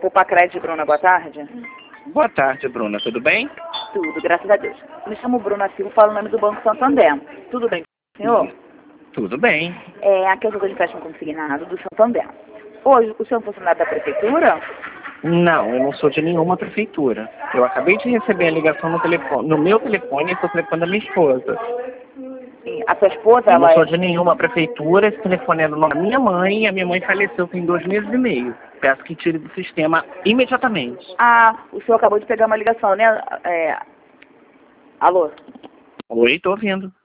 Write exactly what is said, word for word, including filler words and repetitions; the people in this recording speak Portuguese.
Poupa Crédito, Bruna, boa tarde. Boa tarde, Bruna. Tudo bem? Tudo, graças a Deus. Me chamo Bruna Silva, falo o nome do Banco Santander. Tudo bem, senhor? Tudo bem. É, aqui é o jogo de empréstimo consignado do Santander. Hoje, o senhor é funcionário da prefeitura? Não, eu não sou de nenhuma prefeitura. Eu acabei de receber a ligação no telefone, no meu telefone, esse é o telefone da minha esposa. Sim, a sua esposa, Eu ela não sou é... de nenhuma prefeitura, esse telefone é do nome da minha mãe e a minha mãe faleceu tem dois meses e meio. Peço que tire do sistema imediatamente. Ah, o senhor acabou de pegar uma ligação, né? É... Alô? Oi, tô ouvindo.